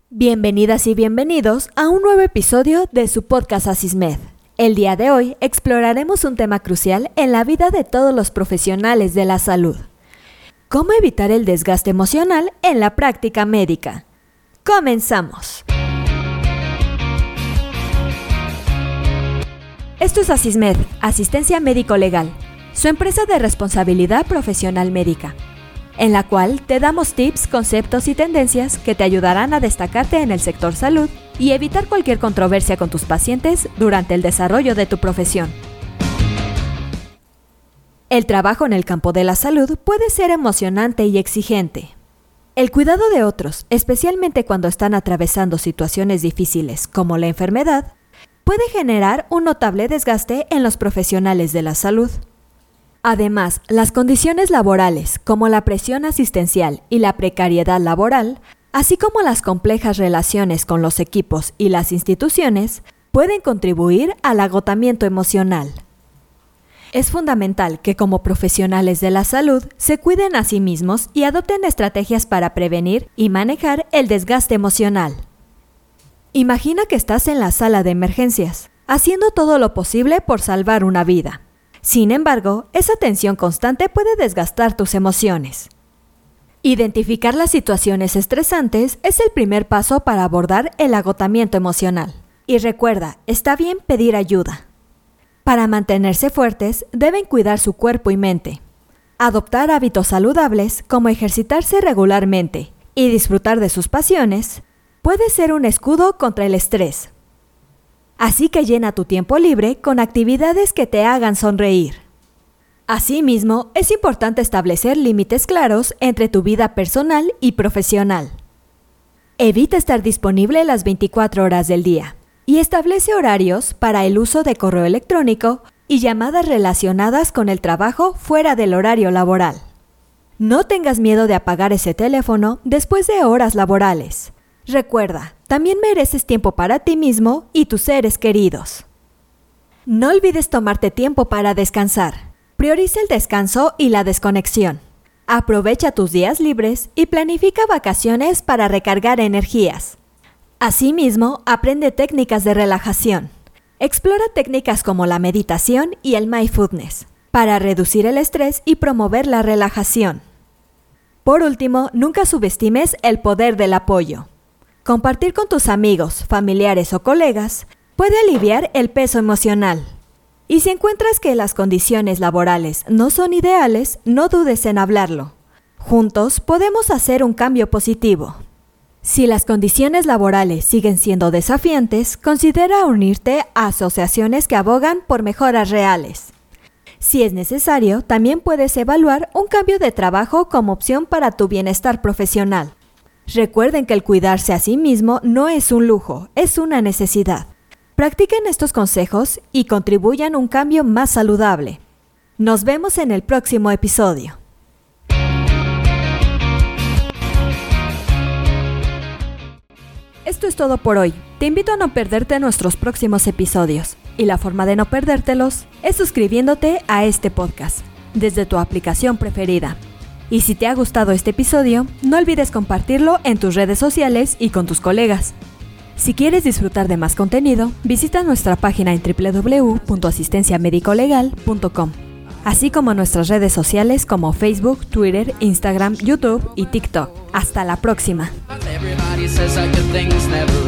Bienvenidas y bienvenidos a un nuevo episodio de su podcast Asismed. El día de hoy exploraremos un tema crucial en la vida de todos los profesionales de la salud. ¿Cómo evitar el desgaste emocional en la práctica médica? ¡Comenzamos! Esto es Asismed, Asistencia Médico Legal, su empresa de responsabilidad profesional médica, en la cual te damos tips, conceptos y tendencias que te ayudarán a destacarte en el sector salud y evitar cualquier controversia con tus pacientes durante el desarrollo de tu profesión. El trabajo en el campo de la salud puede ser emocionante y exigente. El cuidado de otros, especialmente cuando están atravesando situaciones difíciles como la enfermedad, puede generar un notable desgaste en los profesionales de la salud. Además, las condiciones laborales, como la presión asistencial y la precariedad laboral, así como las complejas relaciones con los equipos y las instituciones, pueden contribuir al agotamiento emocional. Es fundamental que como profesionales de la salud se cuiden a sí mismos y adopten estrategias para prevenir y manejar el desgaste emocional. Imagina que estás en la sala de emergencias, haciendo todo lo posible por salvar una vida. Sin embargo, esa tensión constante puede desgastar tus emociones. Identificar las situaciones estresantes es el primer paso para abordar el agotamiento emocional. Y recuerda, está bien pedir ayuda. Para mantenerse fuertes, deben cuidar su cuerpo y mente. Adoptar hábitos saludables como ejercitarse regularmente y disfrutar de sus pasiones puede ser un escudo contra el estrés. Así que llena tu tiempo libre con actividades que te hagan sonreír. Asimismo, es importante establecer límites claros entre tu vida personal y profesional. Evita estar disponible las 24 horas del día y establece horarios para el uso de correo electrónico y llamadas relacionadas con el trabajo fuera del horario laboral. No tengas miedo de apagar ese teléfono después de horas laborales. Recuerda, también mereces tiempo para ti mismo y tus seres queridos. No olvides tomarte tiempo para descansar. Prioriza el descanso y la desconexión. Aprovecha tus días libres y planifica vacaciones para recargar energías. Asimismo, aprende técnicas de relajación. Explora técnicas como la meditación y el mindfulness para reducir el estrés y promover la relajación. Por último, nunca subestimes el poder del apoyo. Compartir con tus amigos, familiares o colegas puede aliviar el peso emocional. Y si encuentras que las condiciones laborales no son ideales, no dudes en hablarlo. Juntos podemos hacer un cambio positivo. Si las condiciones laborales siguen siendo desafiantes, considera unirte a asociaciones que abogan por mejoras reales. Si es necesario, también puedes evaluar un cambio de trabajo como opción para tu bienestar profesional. Recuerden que el cuidarse a sí mismo no es un lujo, es una necesidad. Practiquen estos consejos y contribuyan a un cambio más saludable. Nos vemos en el próximo episodio. Esto es todo por hoy. Te invito a no perderte nuestros próximos episodios. Y la forma de no perdértelos es suscribiéndote a este podcast desde tu aplicación preferida. Y si te ha gustado este episodio, no olvides compartirlo en tus redes sociales y con tus colegas. Si quieres disfrutar de más contenido, visita nuestra página en www.asistenciamedicolegal.com, así como nuestras redes sociales como Facebook, Twitter, Instagram, YouTube y TikTok. ¡Hasta la próxima!